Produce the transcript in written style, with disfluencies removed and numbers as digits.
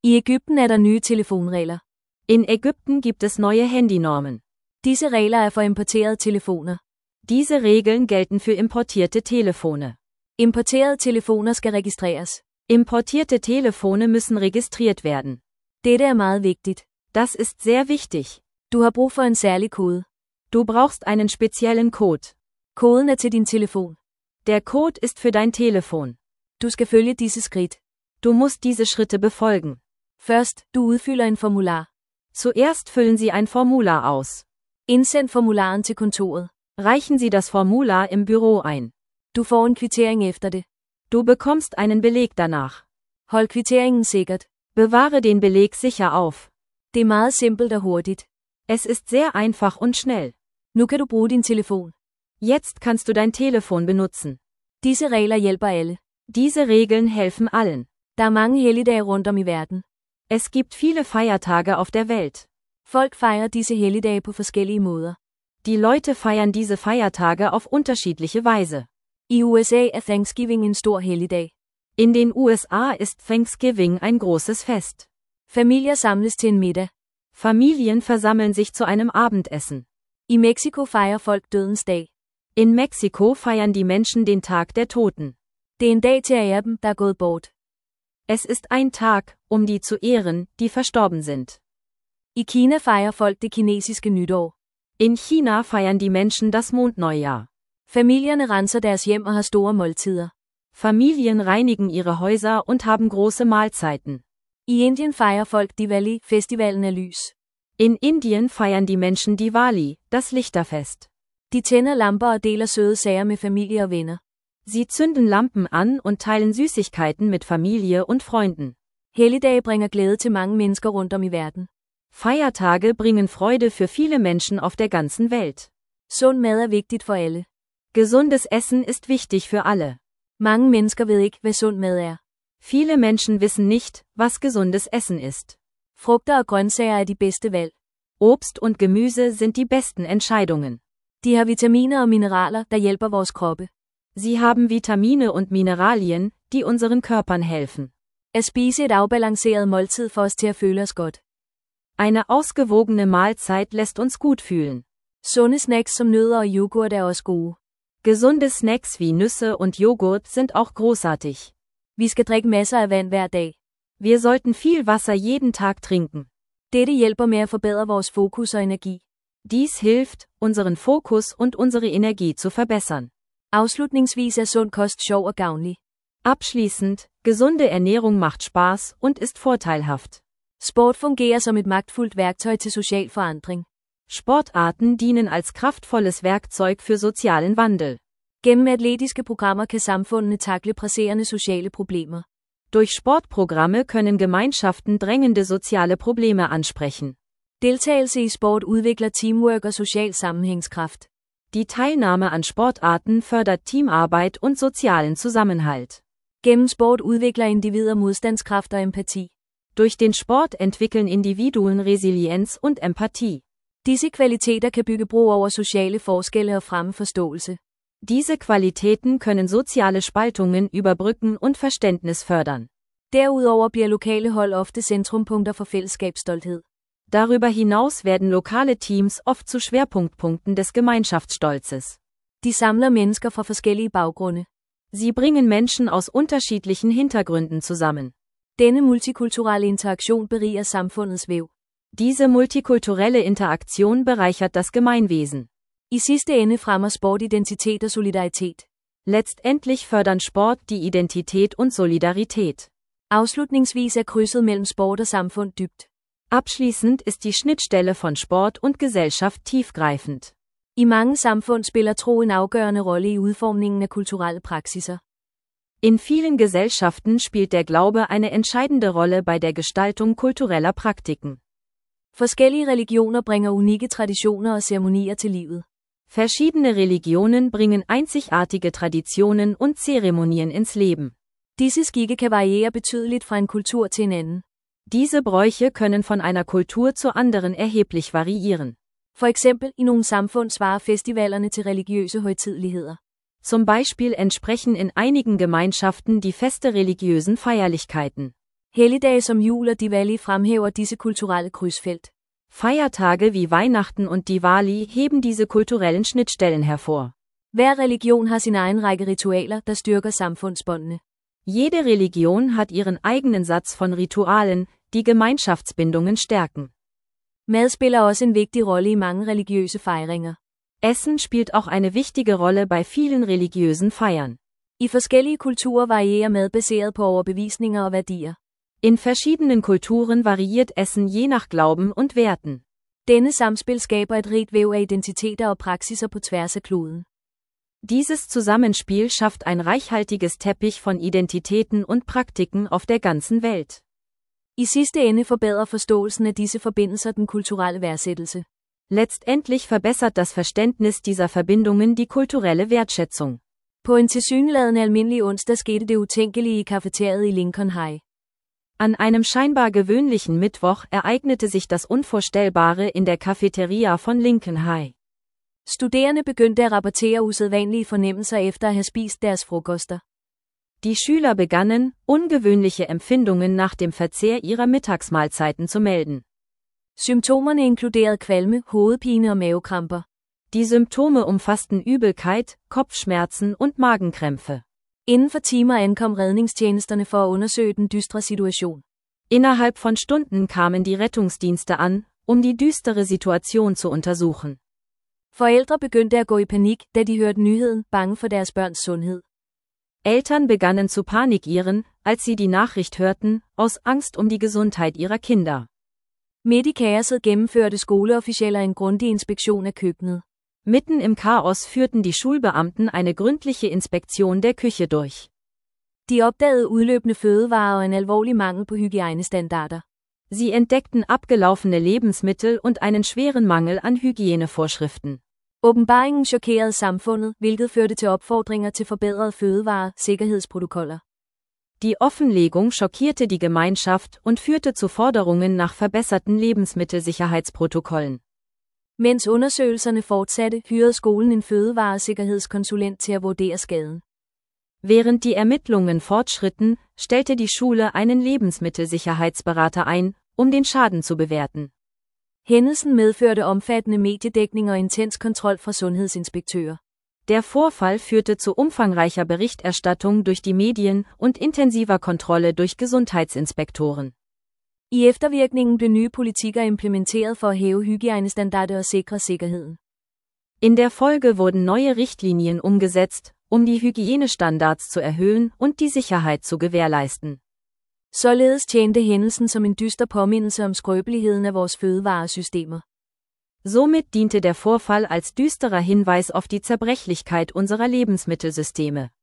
I Ægypten er der nye telefonregler. In Ägypten gibt es neue Handynormen. Disse regler er for importerede telefoner. Diese Regeln gelten für importierte Telefone. Importerede telefoner skal registreres. Importierte Telefone müssen registriert werden. Dette er meget vigtigt. Das ist sehr wichtig. Du har brug for en særlig kode. Du brauchst einen speziellen Code. Koden er til din telefon. Der Code ist für dein Telefon. Du skal følge disse skridt. Du musst diese Schritte befolgen. Først, du udfylder en formular. Zuerst füllen Sie ein Formular aus. Indsend formularen til kontoret. Reichen Sie das Formular im Büro ein. Du får en kvittering efter det. Du bekommst einen Beleg danach. Hold kvitteringen sikkert. Bewahre den Beleg sicher auf. Det er meget simpelt og hurtigt. Es ist sehr einfach und schnell. Nu kan du bruge din telefon. Jetzt kannst du dein Telefon benutzen. Disse regler hjælper alle. Diese Regeln helfen allen. Der er mange helligdage rundt om i verden. Es gibt viele Feiertage auf der Welt. Folk fejrer disse helligdage på forskellige måder. Die Leute feiern diese Feiertage auf unterschiedliche Weise. I USA er Thanksgiving en stor helligdag. In den USA ist Thanksgiving ein großes Fest. Familier samles til en middag. Familien versammeln sich zu einem Abendessen. I Mexico fejrer folk dødens dag. In Mexiko feiern die Menschen den Tag der Toten. Det er en dag til at ære dem, der er gået bort. Es ist ein Tag, um die zu ehren, die verstorben sind. I Kina fejrer folk det kinesiske nytår. In China feiern die Menschen das Mondneujahr. Familierne renser deres hjem og har store måltider. Familien reinigen ihre Häuser und haben große Mahlzeiten. I Indien fejrer folk Diwali, festivalen af lys. In Indien feiern die Menschen Diwali, das Lichterfest. De tænder lamper og deler søde sager med familie og venner. Sie zünden Lampen an und teilen Süßigkeiten mit Familie und Freunden. Helligdage bringer glæde til mange mennesker rundt om i verden. Feiertage bringen Freude für viele Menschen auf der ganzen Welt. Sund mad er vigtigt for alle. Gesundes Essen ist wichtig für alle. Mange mennesker ved ikke, hvad sund mad er. Viele Menschen wissen nicht, was gesundes Essen ist. Frugter og grøntsager er de bedste valg. Obst und Gemüse sind die besten Entscheidungen. De har vitaminer og mineraler, der hjælper vores kroppe. Sie haben Vitamine und Mineralien, die unseren Körpern helfen. At spise et afbalanceret måltid får os til at føle os godt. Eine ausgewogene Mahlzeit lässt uns gut fühlen. Sunde snacks som nødder og yoghurt er også gode. Gesunde Snacks wie Nüsse und Joghurt sind auch großartig. Vi skal drikke masser af vand hver dag. Wir sollten viel Wasser jeden Tag trinken. Dette hjælper med at forbedre vores fokus og energi. Dies hilft, unseren Fokus und unsere Energie zu verbessern. Afslutningsvis er sund kost sjov og gavnlig. Abschließend, gesunde Ernährung macht Spaß und ist vorteilhaft. Sport fungerer som et magtfuldt værktøj til social forandring. Sportarten dienen als kraftvolles Werkzeug für sozialen Wandel. Gennem atletiske programmer kan samfundene takle presserende sociale problemer. Durch Sportprogramme können Gemeinschaften drängende soziale Probleme ansprechen. Deltagelse i sport udvikler teamwork og social sammenhængskraft. Die Teilnahme an Sportarten fördert Teamarbeit und sozialen Zusammenhalt. Gennem sport udvikler individer modstandskraft og empati. Durch den Sport entwickeln Individuen Resilienz und Empathie. Disse kvaliteter kan bygge bro over sociale forskelle og fremme forståelse. Diese Qualitäten können soziale Spaltungen überbrücken und Verständnis fördern. Derudover bliver lokale hold ofte centrumpunkter for fællesskabsstolthed. Darüber hinaus werden lokale Teams oft zu Schwerpunktpunkten des Gemeinschaftsstolzes. De samler mennesker fra forskellige baggrunde. Sie bringen Menschen aus unterschiedlichen Hintergründen zusammen. Denne multikulturelle interaktion beriger samfundets væv. Diese multikulturelle Interaktion bereichert das Gemeinwesen. I sidste ende fremmer sport identitet og solidaritet. Letztendlich fördern Sport die Identität und Solidarität. Afslutningsvis er krydset mellem sport og samfund dybt. Abschließend ist die Schnittstelle von Sport und Gesellschaft tiefgreifend. I mange samfund spiller tro en afgørende rolle i udformningen af kulturelle praksiser. In vielen Gesellschaften spielt der Glaube eine entscheidende Rolle bei der Gestaltung kultureller Praktiken. Forskellige religioner bringer unikke traditioner og ceremonier til livet. Verschiedene Religionen bringen einzigartige Traditionen und Zeremonien ins Leben. Disse skikke kan variere betydeligt fra en kultur til en anden. Diese Bräuche können von einer Kultur zur anderen erheblich variieren. For eksempel i nogle samfund svarer festivalerne til religiøse højtideligheder. Zum Beispiel entsprechen in einigen Gemeinschaften die Feste religiösen Feierlichkeiten. Helligdage som jul og Diwali fremhæver disse kulturelle krydsfelt. Feiertage wie Weihnachten und Diwali heben diese kulturellen Schnittstellen hervor. Hver religion har sin egen række ritualer, der styrker samfundsbåndene. Jede Religion hat ihren eigenen Satz von Ritualen, die Gemeinschaftsbindungen stärken. Mad spiller også en vigtig rolle i mange religiøse fejringer. Essen spielt auch eine wichtige Rolle bei vielen religiösen Feiern. I forskellige kulturer varierer mad baseret på overbevisninger og værdier. In verschiedenen Kulturen variiert Essen je nach Glauben und Werten. Denne samspil skaber et rigt væv af identiteter og praksiser på tværs af kloden. Dieses Zusammenspiel schafft ein reichhaltiges Teppich von Identitäten und Praktiken auf der ganzen Welt. I sidste ende forbedrer forståelsen af disse forbindelser den kulturelle værdsættelse. Letztendlich verbessert das Verständnis dieser Verbindungen die kulturelle Wertschätzung. På en tilsyneladende almindelig onsdag skete det utænkelige i kafeteriet i Lincoln High. An einem scheinbar gewöhnlichen Mittwoch ereignete sich das Unvorstellbare in der Cafeteria von Lincoln High. Studerende begyndte at rapportere usædvanlige fornemmelser efter at have spist deres frokoster. Die Schüler begannen, ungewöhnliche Empfindungen nach dem Verzehr ihrer Mittagsmahlzeiten zu melden. Symptomerne inkluderede kvalme, hovedpine og mavekramper. Die Symptome umfassten Übelkeit, Kopfschmerzen und Magenkrämpfe. Inden for timer ankom redningstjenesterne for at undersøge den dystre situation. Innerhalb von Stunden kamen die Rettungsdienste an, die düstere Situation zu untersuchen. Forældre begyndte at gå i panik, da de hørte nyheden, bange for deres børns sundhed. Eltern begannen zu panikieren, als sie die Nachricht hörten, aus Angst die Gesundheit ihrer Kinder. Midt i kaoset gennemførte skoleofficialer en grundig inspektion af køkkenet. Mitten im Chaos führten die Schulbeamten eine gründliche Inspektion der Küche durch. De opdagede udløbende fødevarer og en alvorlig mangel på hygiejnestandarder. Sie entdeckten abgelaufene Lebensmittel und einen schweren Mangel an Hygienevorschriften. Åbenbaringen chokerede samfundet, hvilket førte til opfordringer til forbedrede fødevare-sikkerhedsprotokoller. Die Offenlegung schockierte die Gemeinschaft und führte zu Forderungen nach verbesserten Lebensmittelsicherheitsprotokollen. Mens undersøgelserne fortsatte, hyrede skolen en fødevaresikkerhedskonsulent til at vurdere skaden. Während die Ermittlungen fortschritten, stellte die Schule einen Lebensmittelsicherheitsberater ein, den Schaden zu bewerten. Hændelsen medførte omfattende mediedækning og intens kontrol fra sundhedsinspektører. Der Vorfall führte zu umfangreicher Berichterstattung durch die Medien und intensiver Kontrolle durch Gesundheitsinspektoren. I eftervirkningen blev nye politikker implementeret for at hæve hygiejnestandarder og sikre sikkerheden. In der Folge wurden neue Richtlinien umgesetzt, die Hygienestandards zu erhöhen und die Sicherheit zu gewährleisten. Således tjente hændelsen som en dyster påmindelse om skrøbeligheden af vores fødevaresystemer. Somit diente der Vorfall als düsterer Hinweis auf die Zerbrechlichkeit unserer Lebensmittelsysteme.